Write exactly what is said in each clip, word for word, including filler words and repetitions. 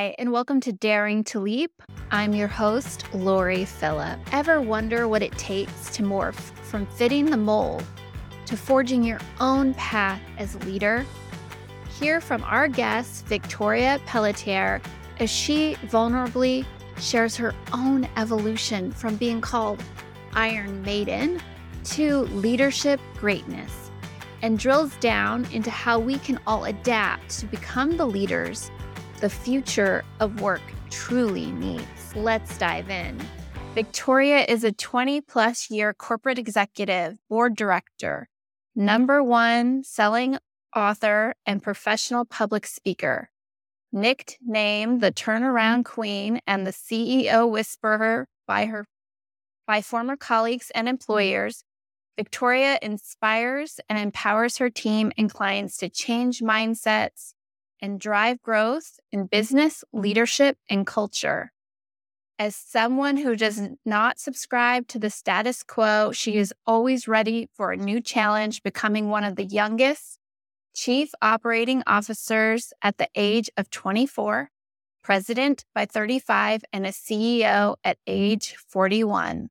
Hi, and welcome to Daring to Leap. I'm your host, Lori Phillip. Ever wonder what it takes to morph from fitting the mold to forging your own path as leader? Hear from our guest, Victoria Pelletier, as she vulnerably shares her own evolution from being called Iron Maiden to leadership greatness, and drills down into how we can all adapt to become the leaders the future of work truly needs. Let's dive in. Victoria is a twenty plus year corporate executive, board director, number one selling author, and professional public speaker. Nicknamed the Turnaround Queen and the C E O Whisperer by her by former colleagues and employers, Victoria inspires and empowers her team and clients to change mindsets and drive growth in business, leadership, and culture. As someone who does not subscribe to the status quo, she is always ready for a new challenge, becoming one of the youngest chief operating officers at the age of twenty-four, president by thirty-five, and a C E O at age forty-one.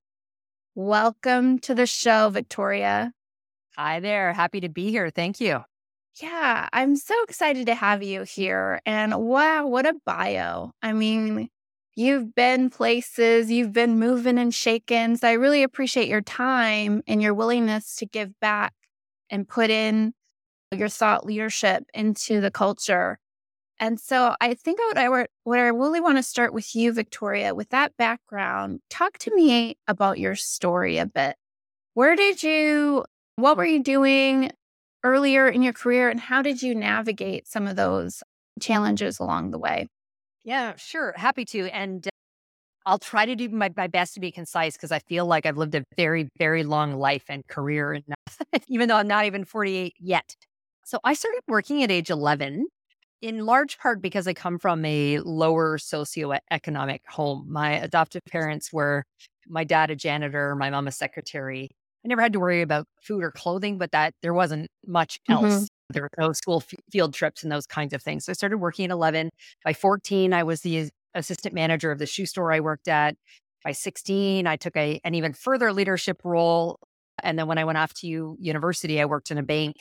Welcome to the show, Victoria. Hi there. Happy to be here. Thank you. Yeah, I'm so excited to have you here. And wow, what a bio. I mean, you've been places, you've been moving and shaking. So I really appreciate your time and your willingness to give back and put in your thought leadership into the culture. And so I think what I, were, what I really want to start with you, Victoria, with that background. Talk to me about your story a bit. Where did you, what were you doing earlier in your career, and how did you navigate some of those challenges along the way? Yeah, sure. Happy to. And uh, I'll try to do my, my best to be concise because I feel like I've lived a very, very long life and career, and even though I'm not even forty-eight yet. So I started working at age eleven, in large part because I come from a lower socioeconomic home. My adoptive parents were my dad, a janitor, my mom, a secretary. I never had to worry about food or clothing, but that there wasn't much else. Mm-hmm. There were no school f- field trips and those kinds of things. So I started working at eleven. By fourteen, I was the assistant manager of the shoe store I worked at. By sixteen, I took a, an even further leadership role. And then when I went off to u- university, I worked in a bank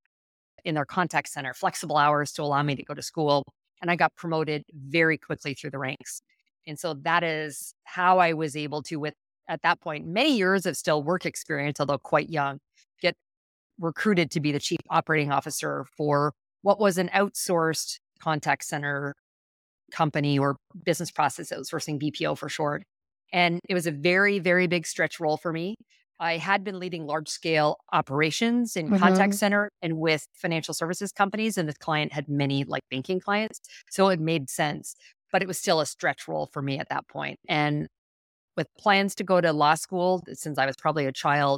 in their contact center, flexible hours to allow me to go to school. And I got promoted very quickly through the ranks. And so that is how I was able to, with at that point, many years of still work experience, although quite young, get recruited to be the chief operating officer for what was an outsourced contact center company or business process outsourcing, B P O for short. And it was a very, very big stretch role for me. I had been leading large scale operations in mm-hmm. contact center and with financial services companies, and the client had many like banking clients. So it made sense, but it was still a stretch role for me at that point. And with plans to go to law school, since I was probably a child,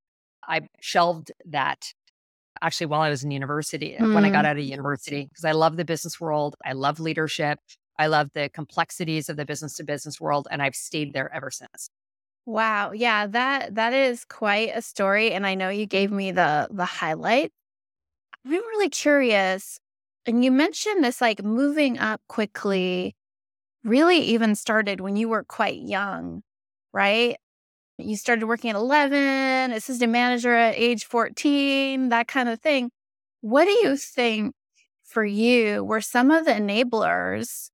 I shelved that actually while I was in university, mm. when I got out of university, because I love the business world. I love leadership. I love the complexities of the business to business world. And I've stayed there ever since. Wow. Yeah, that that is quite a story. And I know you gave me the the highlight. I'm really curious. And you mentioned this like moving up quickly really even started when you were quite young, right? You started working at eleven, assistant manager at age fourteen, that kind of thing. What do you think for you were some of the enablers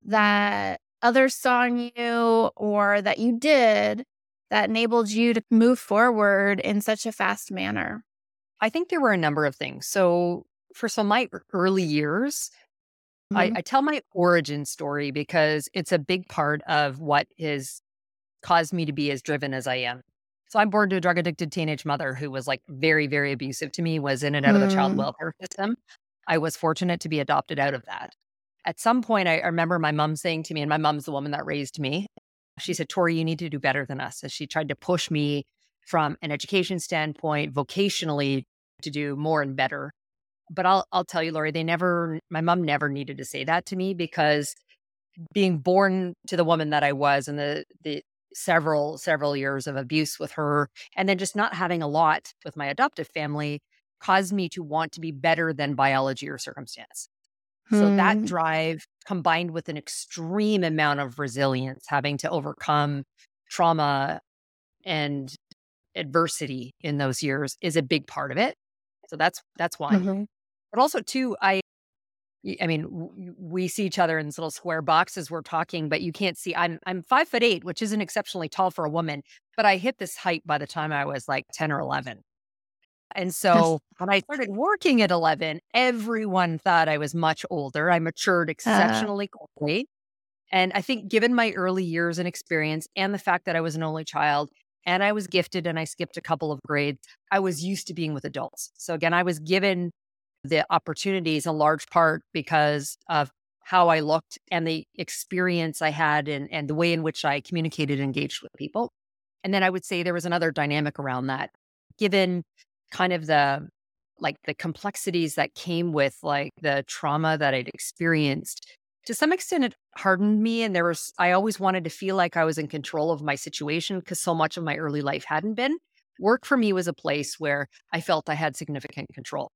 that others saw in you or that you did that enabled you to move forward in such a fast manner? I think there were a number of things. So for some of my early years, mm-hmm. I, I tell my origin story because it's a big part of what is caused me to be as driven as I am. So I'm born to a drug addicted teenage mother who was like very, very abusive to me, was in and out mm. of the child welfare system. I was fortunate to be adopted out of that. At some point, I remember my mom saying to me, and my mom's the woman that raised me, she said, Tori, you need to do better than us. And she tried to push me from an education standpoint, vocationally, to do more and better. But I'll I'll tell you, Lori, they never, my mom never needed to say that to me, because being born to the woman that I was and the the several, several years of abuse with her, and then just not having a lot with my adoptive family caused me to want to be better than biology or circumstance. Hmm. So that drive combined with an extreme amount of resilience, having to overcome trauma and adversity in those years is a big part of it. So that's that's one. Mhm. But also two, I y- I mean, w- we see each other in this little square box as we're talking, but you can't see. I'm I'm five foot eight, which isn't exceptionally tall for a woman, but I hit this height by the time I was like ten or eleven. And so when I started working at eleven, everyone thought I was much older. I matured Uh, exceptionally quickly. And I think given my early years and experience and the fact that I was an only child and I was gifted and I skipped a couple of grades, I was used to being with adults. So again, I was given the opportunities in large part because of how I looked and the experience I had and, and the way in which I communicated and engaged with people. And then I would say there was another dynamic around that, given kind of the like the complexities that came with like the trauma that I'd experienced. To some extent, it hardened me. And there was, I always wanted to feel like I was in control of my situation because so much of my early life hadn't been. Work for me was a place where I felt I had significant control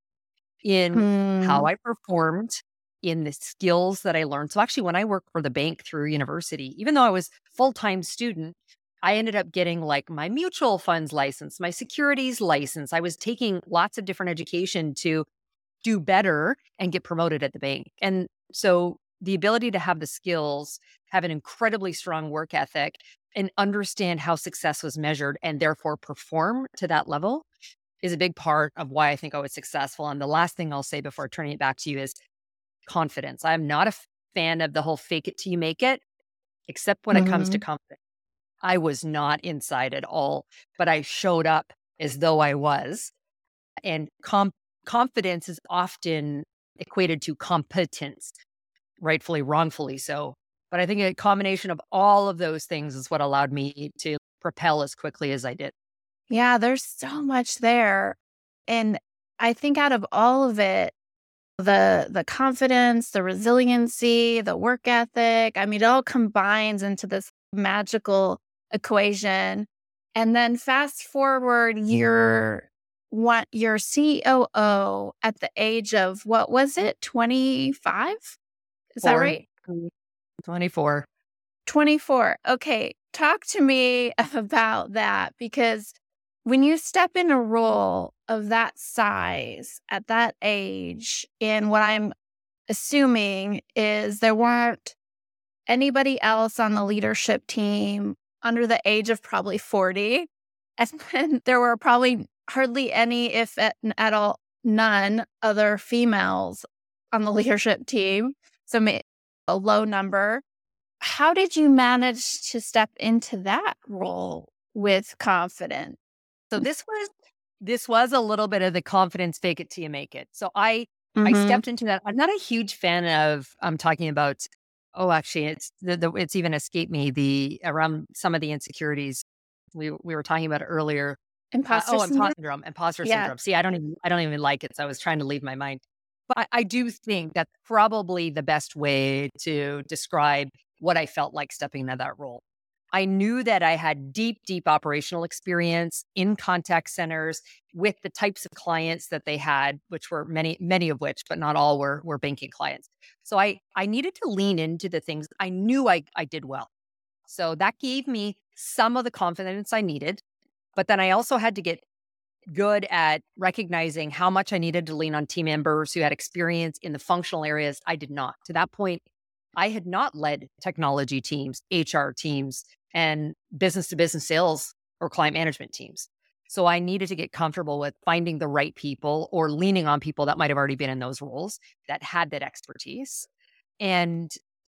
in how mm, I performed, in the skills that I learned. So actually, when I worked for the bank through university, even though I was full-time student, I ended up getting like my mutual funds license, my securities license. I was taking lots of different education to do better and get promoted at the bank. And so the ability to have the skills, have an incredibly strong work ethic, and understand how success was measured and therefore perform to that level is a big part of why I think I was successful. And the last thing I'll say before turning it back to you is confidence. I'm not a f- fan of the whole fake it till you make it, except when it comes to mhm. confidence. I was not inside at all, but I showed up as though I was. And com- confidence is often equated to competence, rightfully, wrongfully so. But I think a combination of all of those things is what allowed me to propel as quickly as I did. Yeah, there's so much there. And I think out of all of it, the the confidence, the resiliency, the work ethic, I mean, it all combines into this magical equation. And then fast forward, you're what you're C O O at the age of what was it? twenty-five? Is that Four, right? twenty-four. twenty-four. Okay. Talk to me about that because when you step in a role of that size at that age, and what I'm assuming is there weren't anybody else on the leadership team under the age of probably forty. And then there were probably hardly any, if at, at all, none other females on the leadership team. So ma- a low number. How did you manage to step into that role with confidence? So this was this was a little bit of the confidence fake it till you make it. So I I Mhm. stepped into that. I'm not a huge fan of I'm talking about oh actually it's the, the it's even escaped me the around some of the insecurities we we were talking about earlier. Uh, Imposter oh, imposter syndrome? syndrome, imposter Yeah. syndrome. See, I don't even I don't even like it. So I was trying to leave my mind. But I, I do think that's probably the best way to describe what I felt like stepping into that role. I knew that I had deep, deep operational experience in contact centers with the types of clients that they had, which were many, many of which, but not all were, were banking clients. So I, I needed to lean into the things I knew I, I did well. So that gave me some of the confidence I needed. But then I also had to get good at recognizing how much I needed to lean on team members who had experience in the functional areas I did not. To that point, I had not led technology teams, H R teams, and business to business sales or client management teams. So I needed to get comfortable with finding the right people or leaning on people that might have already been in those roles that had that expertise. And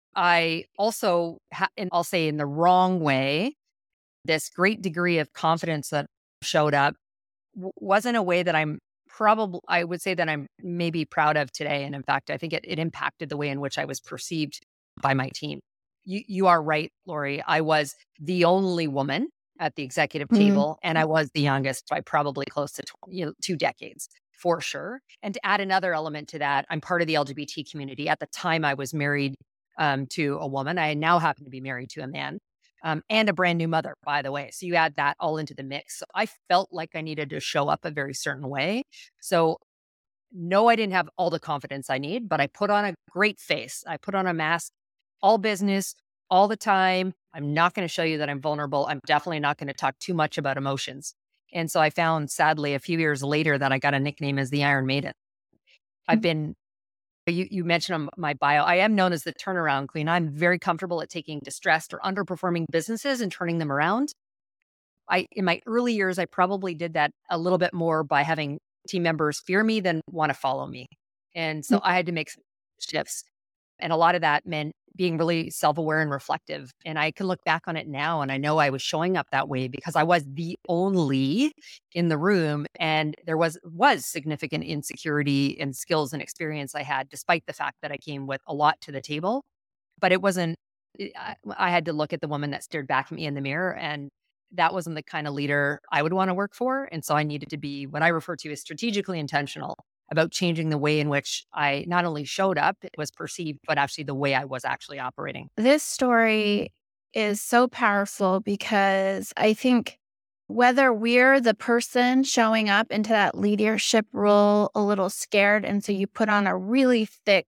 I also, ha- and I'll say in the wrong way, this great degree of confidence that showed up w- wasn't a way that I'm probably, I would say that I'm maybe proud of today. And in fact, I think it, it impacted the way in which I was perceived by my team. You, you are right, Lori. I was the only woman at the executive Mhm. table, and I was the youngest by probably close to tw- you know, two decades for sure. And to add another element to that, I'm part of the L G B T community. At the time, I was married um, to a woman. I now happen to be married to a man um, and a brand new mother, by the way. So you add that all into the mix. So I felt like I needed to show up a very certain way. So no, I didn't have all the confidence I need, but I put on a great face. I put on a mask, all business, all the time. I'm not going to show you that I'm vulnerable. I'm definitely not going to talk too much about emotions. And so I found, sadly, a few years later that I got a nickname as the Iron Maiden. I've been, you, you mentioned on my bio, I am known as the turnaround queen. I'm very comfortable at taking distressed or underperforming businesses and turning them around. I, in my early years, I probably did that a little bit more by having team members fear me than want to follow me. And so I had to make some shifts. And a lot of that meant being really self-aware and reflective. And I can look back on it now and I know I was showing up that way because I was the only in the room and there was was significant insecurity and skills and experience I had, despite the fact that I came with a lot to the table. But it wasn't, I, I had to look at the woman that stared back at me in the mirror, and that wasn't the kind of leader I would want to work for. And so I needed to be what I refer to as strategically intentional about changing the way in which I not only showed up, it was perceived, but actually the way I was actually operating. This story is so powerful because I think whether we're the person showing up into that leadership role a little scared, and so you put on a really thick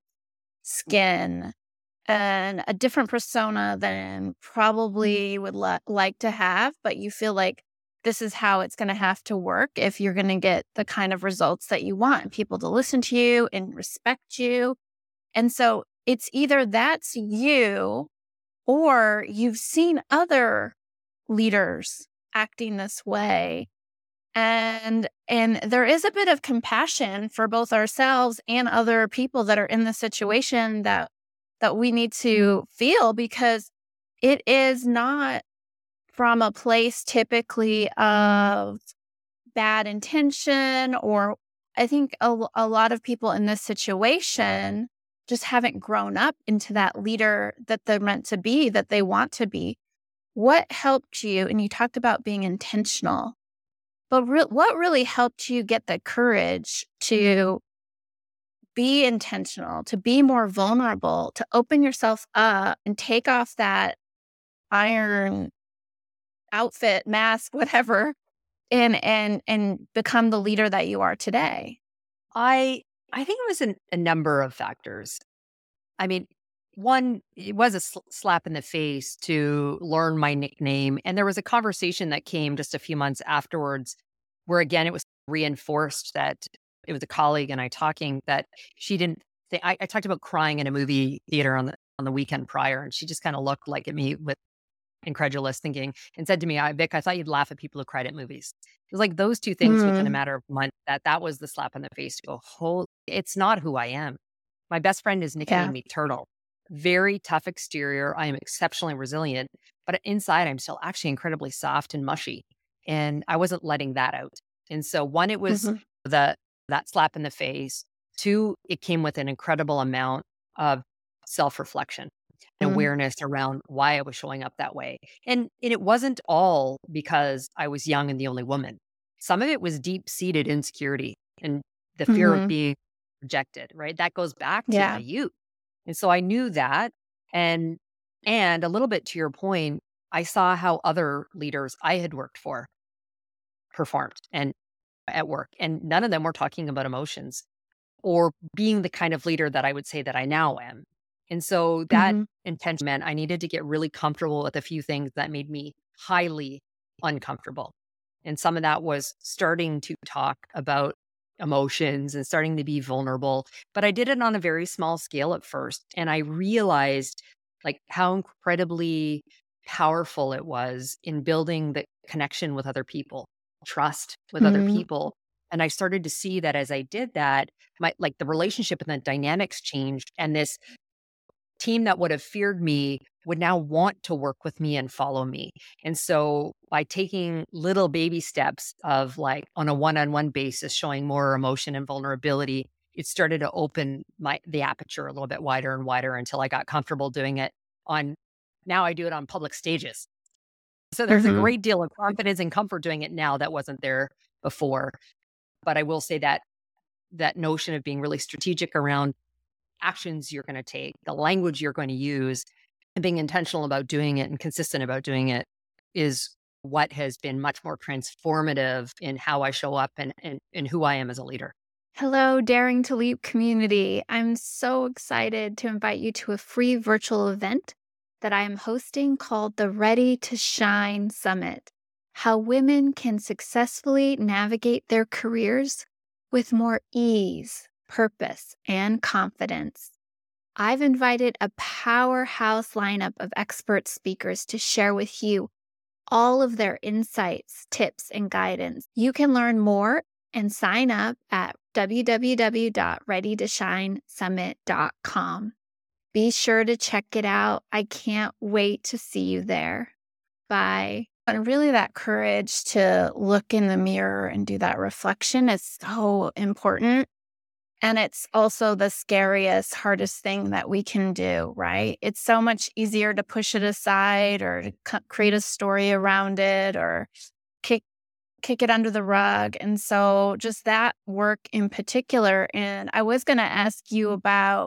skin and a different persona than probably you would li- like to have, but you feel like this is how it's going to have to work if you're going to get the kind of results that you want, people to listen to you and respect you. And so it's either that's you or you've seen other leaders acting this way. And and there is a bit of compassion for both ourselves and other people that are in the situation that that we need to feel, because it is not from a place typically of bad intention, or I think a, a lot of people in this situation just haven't grown up into that leader that they're meant to be, that they want to be. What helped you? And you talked about being intentional, but re- what really helped you get the courage to be intentional, to be more vulnerable, to open yourself up and take off that iron outfit, mask, whatever, and and and become the leader that you are today? I I think it was an, a number of factors. I mean, one, it was a sl- slap in the face to learn my nickname. And there was a conversation that came just a few months afterwards where, again, it was reinforced that it was a colleague and I talking that she didn't think, I, I talked about crying in a movie theater on the, on the weekend prior. And she just kind of looked like at me with incredulous thinking and said to me, I, Vic, I thought you'd laugh at people who cried at movies. It was like those two things within a Mm, matter of months, that that was the slap in the face to go, whole, it's not who I am. My best friend has yeah. nicknamed me Turtle. Very tough exterior. I am exceptionally resilient, but inside I'm still actually incredibly soft and mushy. And I wasn't letting that out. And so one, it was hmm the that slap in the face. Two, it came with an incredible amount of self-reflection and mm awareness around why I was showing up that way. And, and it wasn't all because I was young and the only woman. Some of it was deep-seated insecurity and the fear of hmm being rejected, right? That goes back to my Yeah. youth. And so I knew that. And and a little bit to your point, I saw how other leaders I had worked for performed and at work. And none of them were talking about emotions or being the kind of leader that I would say that I now am. And so that hmm intention meant I needed to get really comfortable with a few things that made me highly uncomfortable. And some of that was starting to talk about emotions and starting to be vulnerable. But I did it on a very small scale at first. And I realized like how incredibly powerful it was in building the connection with other people, trust with other mm people. And I started to see that as I did that, my like the relationship and the dynamics changed. And this team that would have feared me would now want to work with me and follow me. And so by taking little baby steps of like on a one-on-one basis, showing more emotion and vulnerability, it started to open my the aperture a little bit wider and wider until I got comfortable doing it on, now I do it on public stages. So there's a hmm great deal of confidence and comfort doing it now that wasn't there before. But I will say that that notion of being really strategic around actions you're going to take, the language you're going to use, and being intentional about doing it and consistent about doing it is what has been much more transformative in how I show up and, and, and who I am as a leader. Hello, Daring to Leap community. I'm so excited to invite you to a free virtual event that I am hosting called the Ready to Shine Summit. How women can successfully navigate their careers with more ease, purpose, and confidence. I've invited a powerhouse lineup of expert speakers to share with you all of their insights, tips, and guidance. You can learn more and sign up at w w w dot ready to shine summit dot com. Be sure to check it out. I can't wait to see you there. Bye. And really, that courage to look in the mirror and do that reflection is so important. And it's also the scariest, hardest thing that we can do, right? It's so much easier to push it aside or to c- create a story around it or kick kick it under the rug. And so just that work in particular. And I was going to ask you about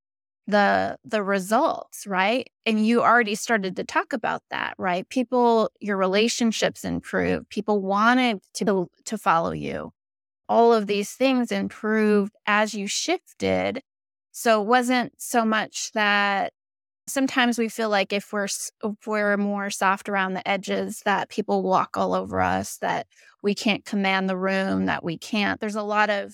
the the results, right? And you already started to talk about that, right? People, your relationships improved. People wanted to to follow you. All of these things improved as you shifted. So it wasn't so much that sometimes we feel like if we're s- if we're more soft around the edges, that people walk all over us, that we can't command the room, that we can't. There's a lot of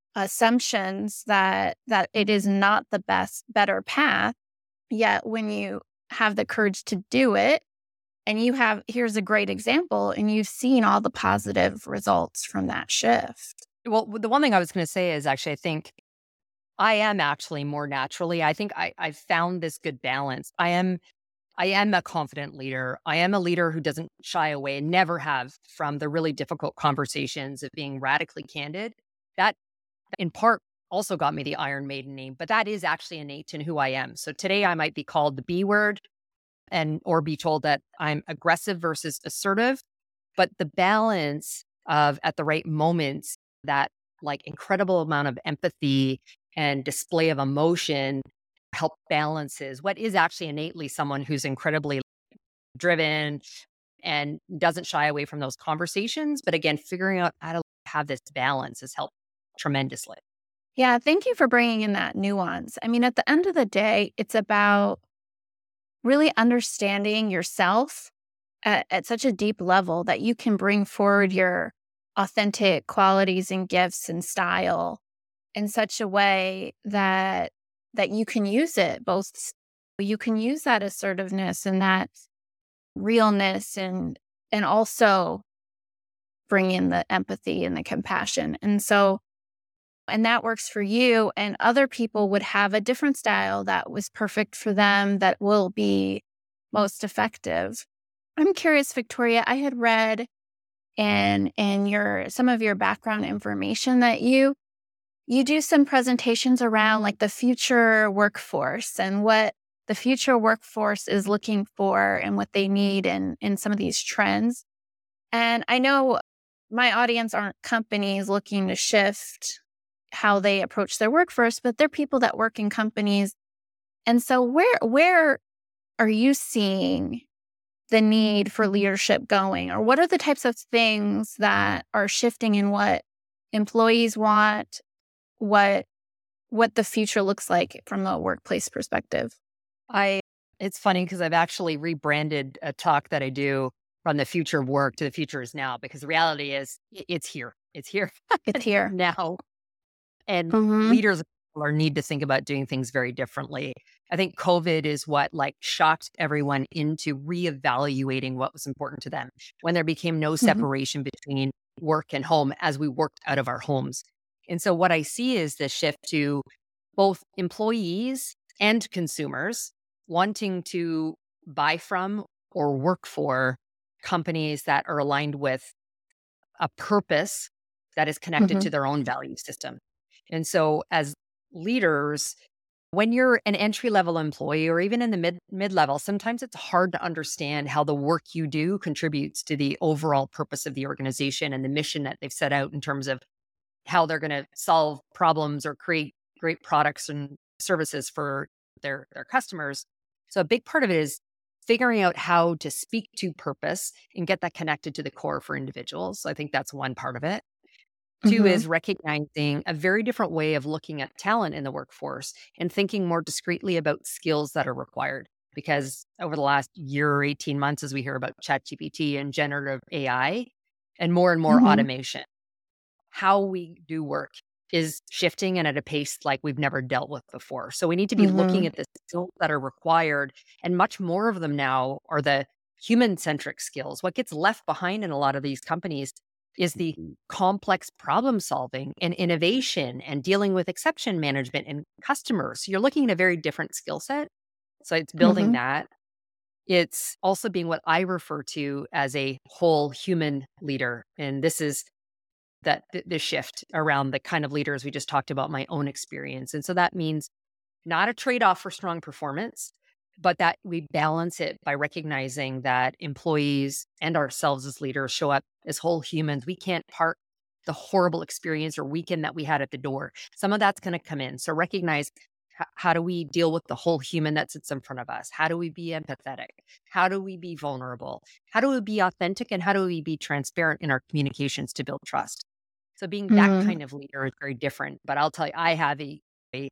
assumptions that that it is not the best, better path. Yet when you have the courage to do it, and you have, here's a great example, and you've seen all the positive results from that shift. Well, the one thing I was going to say is actually, I think I am actually more naturally, I think I, I found this good balance. I am I am a confident leader. I am a leader who doesn't shy away, never have, from the really difficult conversations of being radically candid. That in part also got me the Iron Maiden name, but that is actually innate in who I am. So today I might be called the B word and or be told that I'm aggressive versus assertive, but the balance of at the right moments, that like incredible amount of empathy and display of emotion help balances what is actually innately someone who's incredibly driven and doesn't shy away from those conversations. But again, figuring out how to have this balance has helped tremendously. Yeah, thank you for bringing in that nuance. I mean, at the end of the day, it's about really understanding yourself at, at such a deep level that you can bring forward your authentic qualities and gifts and style in such a way that that you can use it both. You can use that assertiveness and that realness and and also bring in the empathy and the compassion. And so, and that works for you, and other people would have a different style that was perfect for them that will be most effective. I'm curious, Victoria, I had read in in your some of your background information that you you do some presentations around like the future workforce and what the future workforce is looking for and what they need in in some of these trends. And I know my audience aren't companies looking to shift how they approach their workforce, but they're people that work in companies. And so where where are you seeing the need for leadership going? Or what are the types of things that are shifting in what employees want, what what the future looks like from a workplace perspective? I It's funny because I've actually rebranded a talk that I do from the future of work to the future is now, because the reality is i- it's here. It's here It's here. now. And Hmm. leaders are need to think about doing things very differently. I think COVID is what like shocked everyone into reevaluating what was important to them when there became no Hmm. separation between work and home as we worked out of our homes. And so what I see is the shift to both employees and consumers wanting to buy from or work for companies that are aligned with a purpose that is connected Hmm. to their own value system. And so as leaders, when you're an entry level employee or even in the mid mid level, sometimes it's hard to understand how the work you do contributes to the overall purpose of the organization and the mission that they've set out in terms of how they're going to solve problems or create great products and services for their their customers. So a big part of it is figuring out how to speak to purpose and get that connected to the core for individuals. So I think that's one part of it. Two Mm-hmm. is recognizing a very different way of looking at talent in the workforce and thinking more discreetly about skills that are required. Because over the last year or eighteen months, as we hear about ChatGPT and generative A I and more and more Mm-hmm. automation, how we do work is shifting and at a pace like we've never dealt with before. So we need to be Mm-hmm. looking at the skills that are required, and much more of them now are the human centric skills. What gets left behind in a lot of these companies is the complex problem solving and innovation and dealing with exception management and customers. So you're looking at a very different skill set. So it's building Mm-hmm. that. It's also being what I refer to as a whole human leader. And this is that th- the shift around the kind of leaders we just talked about, my own experience. And so that means not a trade off for strong performance, but that we balance it by recognizing that employees and ourselves as leaders show up as whole humans. We can't park the horrible experience or weekend that we had at the door. Some of that's going to come in. So recognize, h- how do we deal with the whole human that sits in front of us? How do we be empathetic? How do we be vulnerable? How do we be authentic? And how do we be transparent in our communications to build trust? So being that Mm-hmm. kind of leader is very different. But I'll tell you, I have a, a,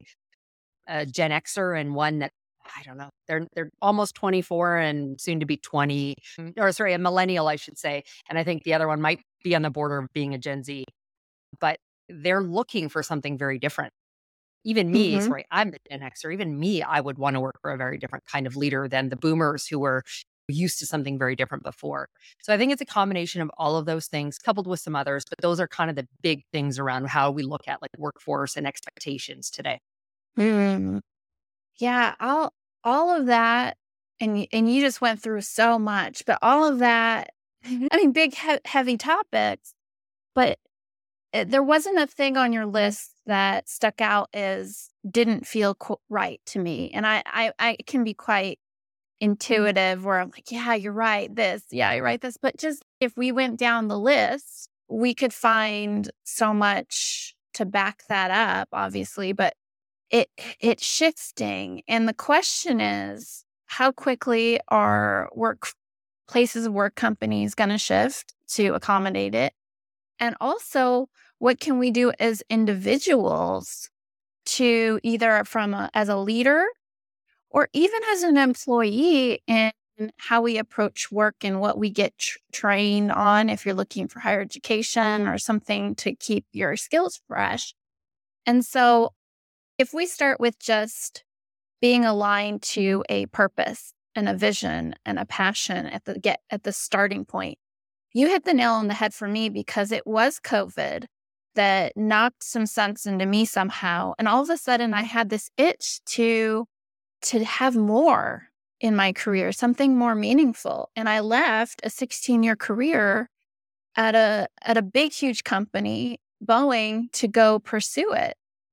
a Gen Xer and one that, I don't know, they're they're almost twenty-four and soon to be twenty, mm, or sorry, a millennial, I should say. And I think the other one might be on the border of being a Gen Z, but they're looking for something very different. Even me, Mm-hmm. sorry, I'm the Gen Xer. Even me, I would want to work for a very different kind of leader than the boomers who were used to something very different before. So I think it's a combination of all of those things coupled with some others, but those are kind of the big things around how we look at like workforce and expectations today. Mm-hmm. Yeah, all all of that, and y- and you just went through so much, but all of that, I mean, big he- heavy topics, but uh, there wasn't a thing on your list that stuck out as didn't feel co- right to me, and I, I I can be quite intuitive where I'm like, yeah, you're right, this, yeah, you're right, this, but just if we went down the list, we could find so much to back that up, obviously, but it it's shifting, and the question is, how quickly are work places of work companies going to shift to accommodate it? And also, what can we do as individuals to either from a, as a leader or even as an employee in how we approach work and what we get tr- trained on if you're looking for higher education or something to keep your skills fresh. And so if we start with just being aligned to a purpose and a vision and a passion at the get at the starting point, you hit the nail on the head for me because it was COVID that knocked some sense into me somehow. And all of a sudden I had this itch to to have more in my career, something more meaningful. And I left a sixteen-year career at a at a big, huge company, Boeing, to go pursue it.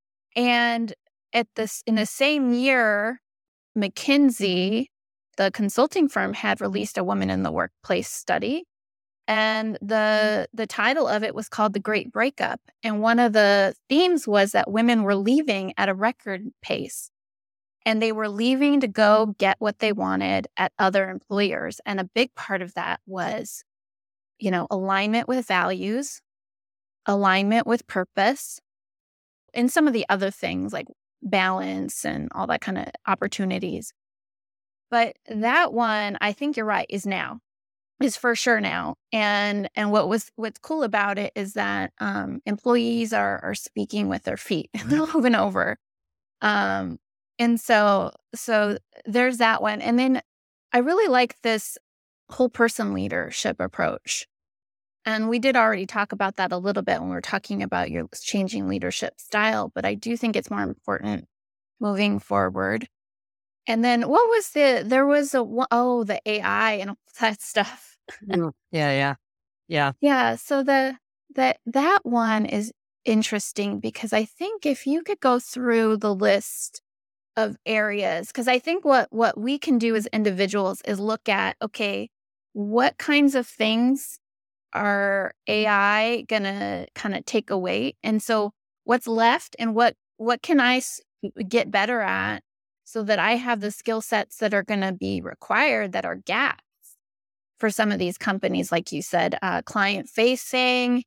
And at this in the same year, McKinsey, the consulting firm, had released a woman in the workplace study. And the the title of it was called The Great Breakup. And one of the themes was that women were leaving at a record pace. And they were leaving to go get what they wanted at other employers. And a big part of that was, you know, alignment with values, alignment with purpose, and some of the other things like balance and all that kind of opportunities. But that one, I think you're right, is now, is for sure now. And and what was what's cool about it is that um, employees are are speaking with their feet and they're moving over. Um, and so so there's that one. And then I really like this whole person leadership approach. And we did already talk about that a little bit when we were talking about your changing leadership style, but I do think it's more important moving forward. And then what was the, there was a, one- oh, the A I and all that stuff. Mm, Yeah, yeah, yeah. Yeah. So the, that, that one is interesting because I think if you could go through the list of areas, because I think what, what we can do as individuals is look at, okay, what kinds of things are A I gonna kind of take away? And so what's left and what what can I s- get better at so that I have the skill sets that are gonna be required that are gaps for some of these companies, like you said, uh, client facing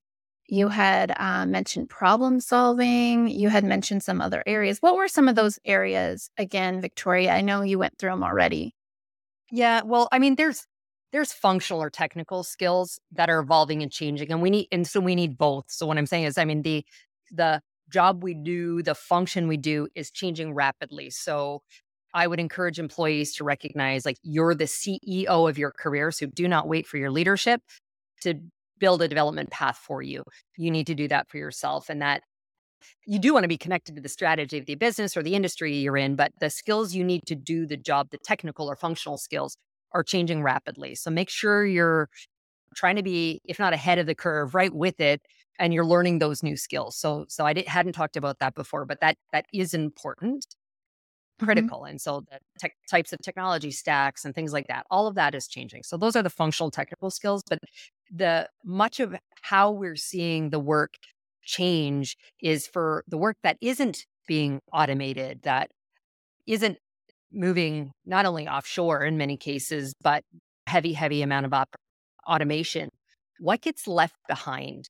You had uh, mentioned problem solving. You had mentioned some other areas. What were some of those areas again, Victoria? I know you went through them already. Yeah, well, I mean, there's there's functional or technical skills that are evolving and changing, and we need and so we need both. So what I'm saying is, I mean, the the job we do, the function we do is changing rapidly. So I would encourage employees to recognize like you're the C E O of your career. So do not wait for your leadership to build a development path for you. You need to do that for yourself. And that you do want to be connected to the strategy of the business or the industry you're in, but the skills you need to do the job, the technical or functional skills, are changing rapidly. So make sure you're trying to be, if not ahead of the curve, right with it, and you're learning those new skills. So, so I did, hadn't talked about that before, but that that is important, Mhm. critical. And so the tech, types of technology stacks and things like that, all of that is changing. So those are the functional technical skills, but the much of how we're seeing the work change is for the work that isn't being automated, that isn't moving not only offshore in many cases, but heavy, heavy amount of op- automation. What gets left behind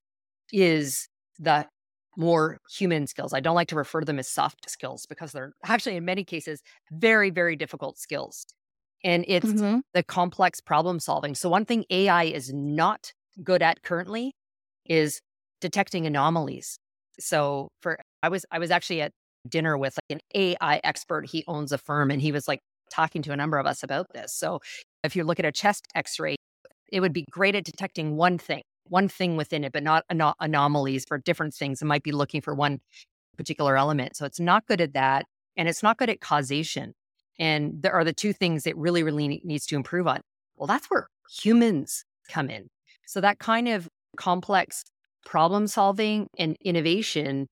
is the more human skills. I don't like to refer to them as soft skills because they're actually, in many cases, very, very difficult skills. And it's Mhm. the complex problem solving. So, one thing A I is not good at currently is detecting anomalies. So, for I was I was actually at dinner with like an A I expert. He owns a firm, and he was like talking to a number of us about this. So, if you look at a chest X-ray, it would be great at detecting one thing, one thing within it, but not ano- anomalies for different things. It might be looking for one particular element. So it's not good at that. And it's not good at causation. And there are the two things that really, really ne- needs to improve on. Well, that's where humans come in. So that kind of complex problem solving and innovation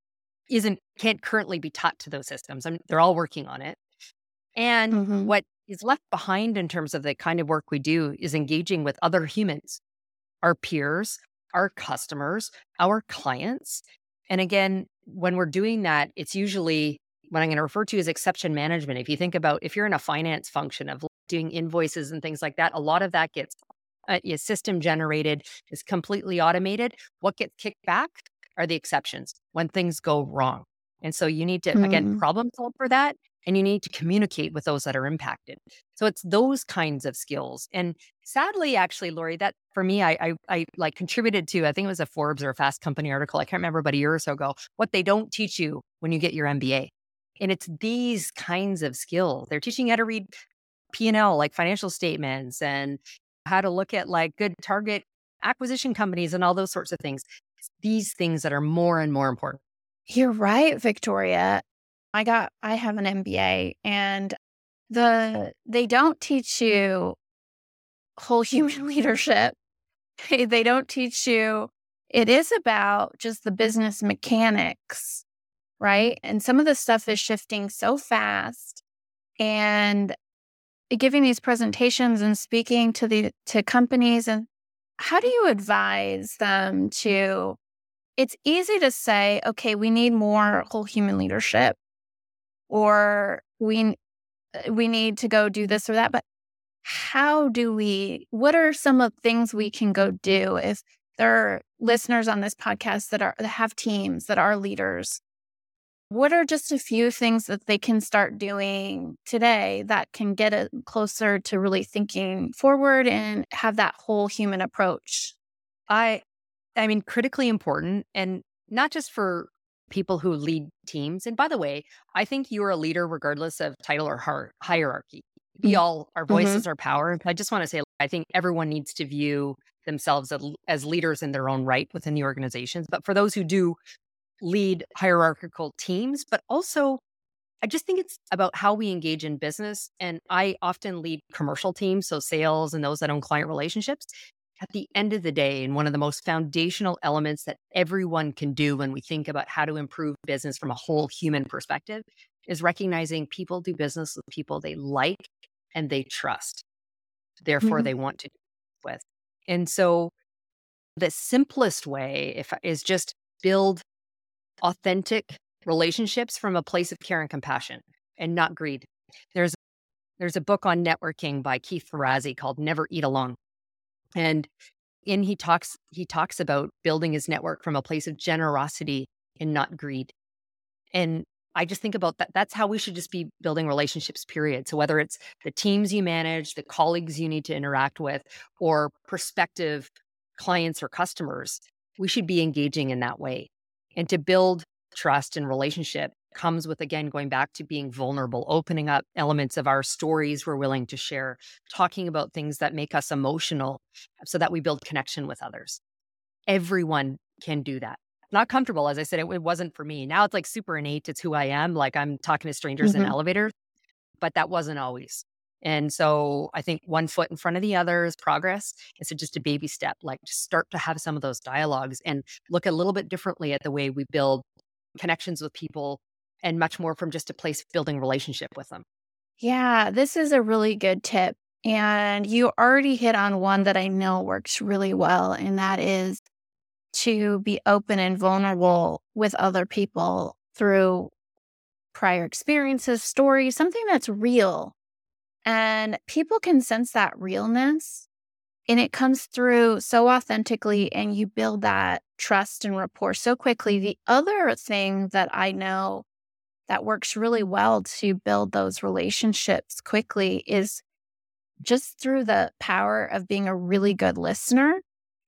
isn't can't currently be taught to those systems. I mean, they're all working on it. And Mhm. what is left behind in terms of the kind of work we do is engaging with other humans, our peers, our customers, our clients. And again, when we're doing that, it's usually what I'm going to refer to as exception management. If you think about if you're in a finance function of doing invoices and things like that, a lot of that gets uh, is system generated, is completely automated. What gets kicked back are the exceptions when things go wrong. And so you need to, again, Mhm. problem solve for that. And you need to communicate with those that are impacted. So it's those kinds of skills. And sadly, actually, Lori, that for me, I, I, I like contributed to, I think it was a Forbes or a Fast Company article. I can't remember, but a year or so ago, what they don't teach you when you get your M B A. And it's these kinds of skills. They're teaching you how to read P and L, like financial statements, and how to look at like good target acquisition companies and all those sorts of things. It's these things that are more and more important. You're right, Victoria. I got I have an M B A, and the they don't teach you whole human leadership. They they don't teach you it is about just the business mechanics, right? And some of the stuff is shifting so fast, and giving these presentations and speaking to the to companies, and how do you advise them to it's easy to say, okay, we need more whole human leadership, or we we need to go do this or that, but how do we what are some of things we can go do if there are listeners on this podcast that are that have teams that are leaders? What are just a few things that they can start doing today that can get it closer to really thinking forward and have that whole human approach? I I mean, critically important, and not just for people who lead teams. And by the way, I think you are a leader regardless of title or hier- hierarchy. We all, our Mm-hmm. voices are power. I just want to say, I think everyone needs to view themselves as, as leaders in their own right within the organizations. But for those who do lead hierarchical teams, but also I just think it's about how we engage in business. And I often lead commercial teams, so sales and those that own client relationships. At the end of the day, and one of the most foundational elements that everyone can do when we think about how to improve business from a whole human perspective is recognizing people do business with people they like and they trust. Therefore, Hmm. they want to do business with. And so the simplest way if, is just build authentic relationships from a place of care and compassion and not greed. There's there's a book on networking by Keith Ferrazzi called Never Eat Alone. And in he talks he talks about building his network from a place of generosity and not greed. And I just think about that. That's how we should just be building relationships, period. So whether it's the teams you manage, the colleagues you need to interact with, or prospective clients or customers, we should be engaging in that way. And to build trust and relationship comes with, again, going back to being vulnerable, opening up elements of our stories we're willing to share, talking about things that make us emotional so that we build connection with others. Everyone can do that. Not comfortable. As I said, it, it wasn't for me. Now it's like super innate. It's who I am. Like I'm talking to strangers in Mhm. elevators, but that wasn't always. And so I think one foot in front of the other is progress. It's just a baby step, like just start to have some of those dialogues and look a little bit differently at the way we build connections with people and much more from just a place of building relationship with them. Yeah, this is a really good tip. And you already hit on one that I know works really well, and that is to be open and vulnerable with other people through prior experiences, stories, something that's real. And people can sense that realness and it comes through so authentically, and you build that trust and rapport so quickly. The other thing that I know that works really well to build those relationships quickly is just through the power of being a really good listener.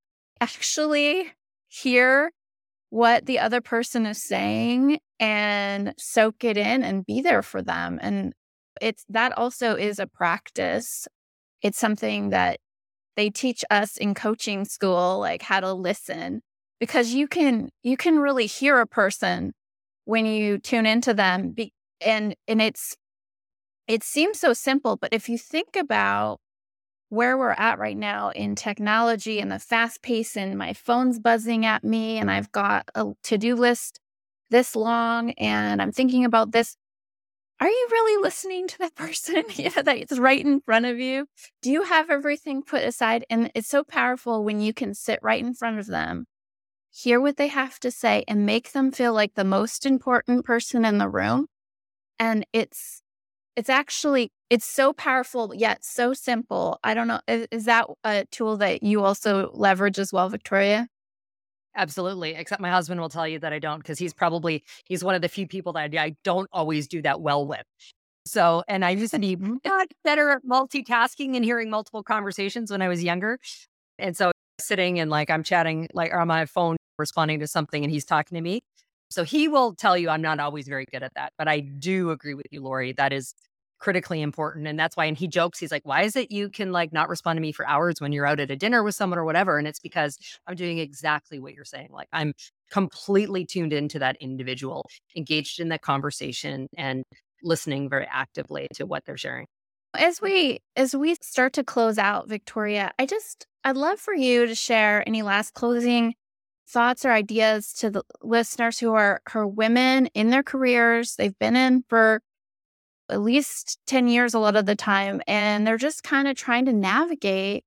Actually, hear what the other person is saying and soak it in and be there for them. And it's that also is a practice. It's something that they teach us in coaching school, like how to listen, because you can you can really hear a person when you tune into them. Be, and and it's it seems so simple, but if you think about where we're at right now in technology and the fast pace, and my phone's buzzing at me and I've got a to-do list this long and I'm thinking about this. Are you really listening to that person? Yeah, that's right in front of you. Do you have everything put aside? And it's so powerful when you can sit right in front of them, hear what they have to say, and make them feel like the most important person in the room. And it's it's actually it's so powerful yet so simple. I don't know. Is, is that a tool that you also leverage as well, Victoria? Absolutely. Except my husband will tell you that I don't, because he's probably, he's one of the few people that I, I don't always do that well with. So, and I used to be not better at multitasking and hearing multiple conversations when I was younger. And so sitting and like I'm chatting like on my phone, responding to something and he's talking to me. So he will tell you I'm not always very good at that. But I do agree with you, Lori. That is critically important. And that's why, and he jokes, he's like, why is it you can like not respond to me for hours when you're out at a dinner with someone or whatever? And it's because I'm doing exactly what you're saying. Like I'm completely tuned into that individual, engaged in that conversation and listening very actively to what they're sharing. As we as we start to close out, Victoria, I just I'd love for you to share any last closing thoughts or ideas to the listeners who are who are women in their careers. They've been in for at least ten years a lot of the time, and they're just kind of trying to navigate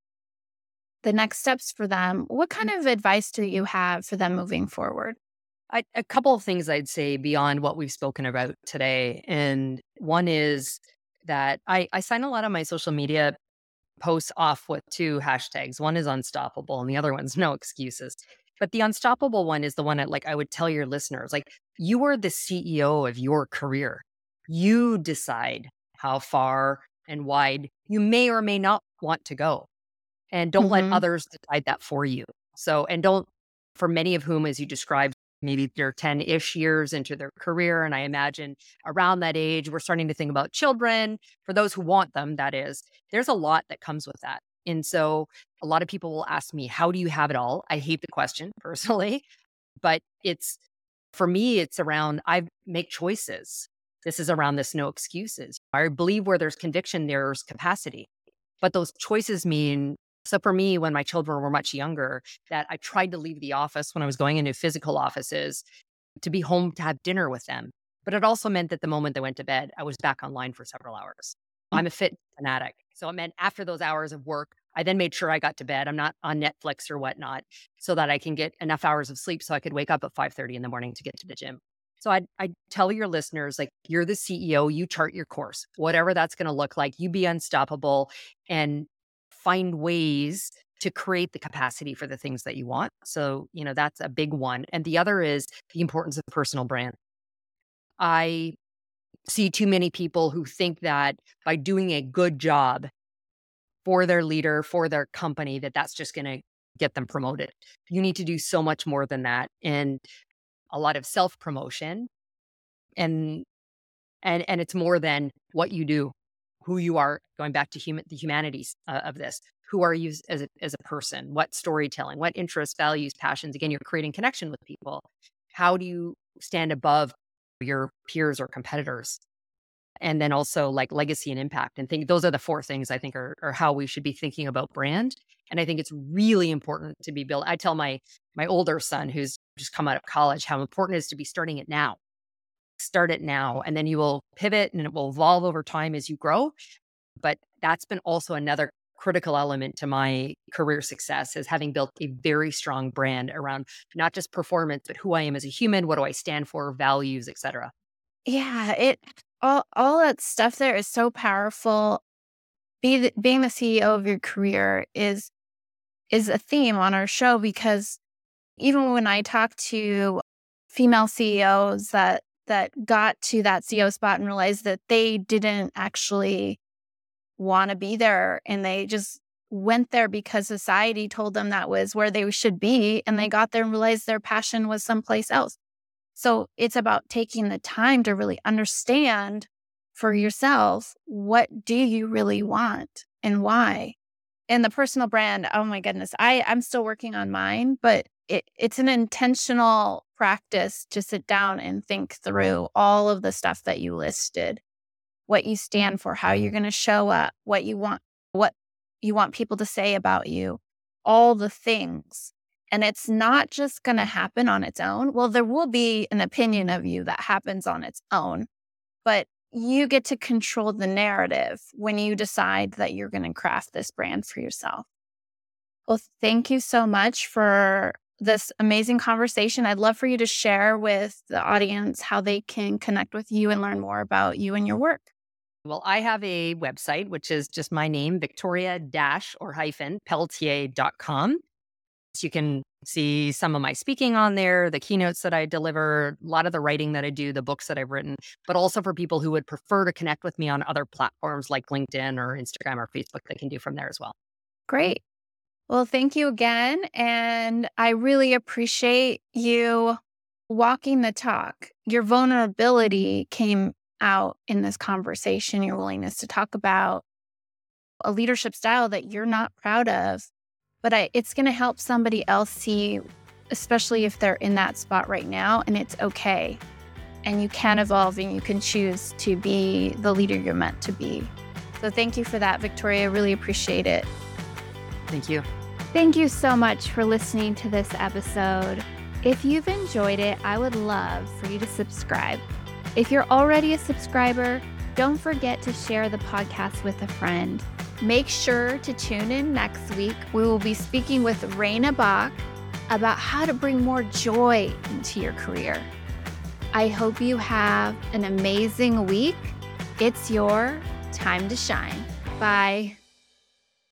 the next steps for them. What kind of advice do you have for them moving forward? I, a couple of things I'd say beyond what we've spoken about today. And one is that I, I sign a lot of my social media posts off with two hashtags. One is unstoppable and the other one's no excuses. But the unstoppable one is the one that like I would tell your listeners, like you are the C E O of your career. You decide how far and wide you may or may not want to go. And don't let Hmm. others decide that for you. So, and don't, for many of whom, as you described, maybe they're ten-ish years into their career. And I imagine around that age, we're starting to think about children. For those who want them, that is, there's a lot that comes with that. And so a lot of people will ask me, how do you have it all? I hate the question personally, but it's, for me, it's around, I make choices. This is around this no excuses. I believe where there's conviction, there's capacity. But those choices mean, so for me, when my children were much younger, that I tried to leave the office when I was going into physical offices to be home to have dinner with them. But it also meant that the moment they went to bed, I was back online for several hours. I'm a fit fanatic. So it meant after those hours of work, I then made sure I got to bed. I'm not on Netflix or whatnot so that I can get enough hours of sleep so I could wake up at five thirty in the morning to get to the gym. So I I tell your listeners, like, you're the C E O, you chart your course, whatever that's going to look like, you be unstoppable and find ways to create the capacity for the things that you want. So, you know, that's a big one. And the other is the importance of personal brand. I see too many people who think that by doing a good job for their leader, for their company, that that's just going to get them promoted. You need to do so much more than that. And a lot of self-promotion. And and and it's more than what you do, who you are, going back to human the humanities uh, of this. Who are you as a, as a person? What storytelling, what interests, values, passions? Again, you're creating connection with people. How do you stand above your peers or competitors? And then also like legacy and impact. And think those are the four things I think are, are how we should be thinking about brand. And I think it's really important to be built. I tell my my older son who's just come out of college how important it is to be starting it now. Start it now, and then you will pivot and it will evolve over time as you grow. But that's been also another critical element to my career success, is having built a very strong brand around not just performance, but who I am as a human, what do I stand for, values, et cetera. Yeah, it all all that stuff there is so powerful. Be the, being the C E O of your career is is a theme on our show, because even when I talk to female C E Os that that got to that C E O spot and realized that they didn't actually want to be there, and they just went there because society told them that was where they should be, and they got there and realized their passion was someplace else. So it's about taking the time to really understand for yourself, what do you really want and why? And the personal brand, oh my goodness, I, I'm still working on mine, but it, it's an intentional practice to sit down and think through all of the stuff that you listed, what you stand for, how you're going to show up, what you want, what you want people to say about you, all the things. And it's not just going to happen on its own. Well, there will be an opinion of you that happens on its own, but you get to control the narrative when you decide that you're going to craft this brand for yourself. Well, thank you so much for this amazing conversation. I'd love for you to share with the audience how they can connect with you and learn more about you and your work. Well, I have a website, which is just my name, Victoria dash or hyphen Pelletier dot com. So you can see some of my speaking on there, the keynotes that I deliver, a lot of the writing that I do, the books that I've written, but also for people who would prefer to connect with me on other platforms like LinkedIn or Instagram or Facebook, they can do from there as well. Great. Well, thank you again. And I really appreciate you walking the talk. Your vulnerability came out in this conversation, your willingness to talk about a leadership style that you're not proud of. But I, it's going to help somebody else see, especially if they're in that spot right now, and it's okay. And you can evolve and you can choose to be the leader you're meant to be. So thank you for that, Victoria. I really appreciate it. Thank you. Thank you so much for listening to this episode. If you've enjoyed it, I would love for you to subscribe. If you're already a subscriber, don't forget to share the podcast with a friend. Make sure to tune in next week. We will be speaking with Raina Bach about how to bring more joy into your career. I hope you have an amazing week. It's your time to shine. Bye.